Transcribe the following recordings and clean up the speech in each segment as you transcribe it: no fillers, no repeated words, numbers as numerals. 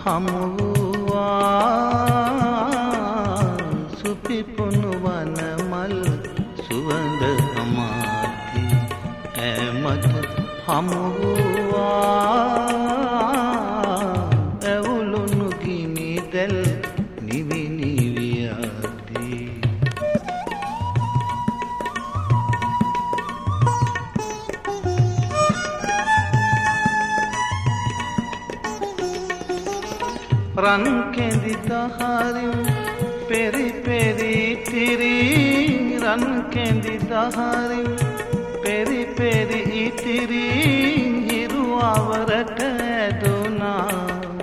හමුවා සුපිපුණු වනමල් සුවඳ හමාති ඇමත හමුවා ඇවුලුණු ගිනි දැල් නිවි නිවි යති රන් කෙඳි දහරින් පෙරි පෙරි ඉතිරි රන් කෙඳි දහරින් පෙරි පෙරි ඉතිරි හිරු අවරට ඇදුනා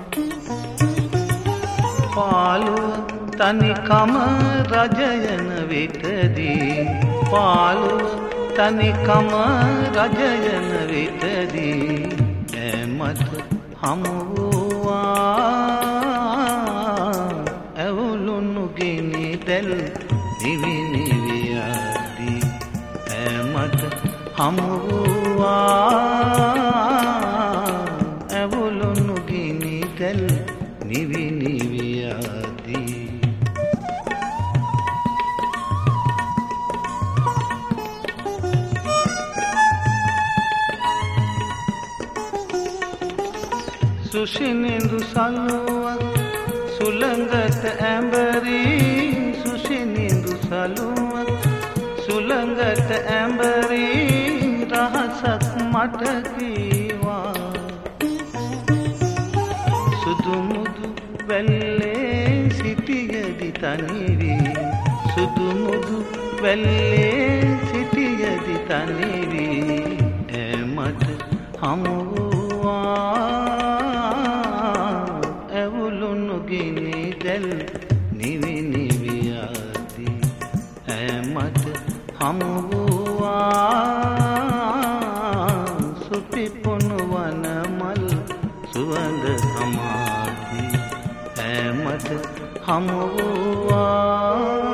පාළුව තනිකම රජයන විටදී පාළුව තනිකම රජයන විටදී ඇමත හමුවා ඇවුලුණු ගිනි දැල් නිවි නිවි යති ඇමත හමුවා ඇවුලුණු ගිනි දැල් නිවි නිවි යති සුෂිනිඳු සලුවක් සුළඟට ඇඹරි සුෂිනිඳු සලුවක් සුළඟට ඇඹරි රහසක් මට කීවා සුදුමුදු වැල්ලේ සිටියදි තනිවි සුදුමුදු වැල්ලේ සිටියදි තනිවි ඇමත හමුවා ඇවුලුණු ගිනි දැල් නිවි නිවි යති ඇමත හමුවා සුපිපුණු වනමල් සුවඳ හමාති ඇමත හමුවා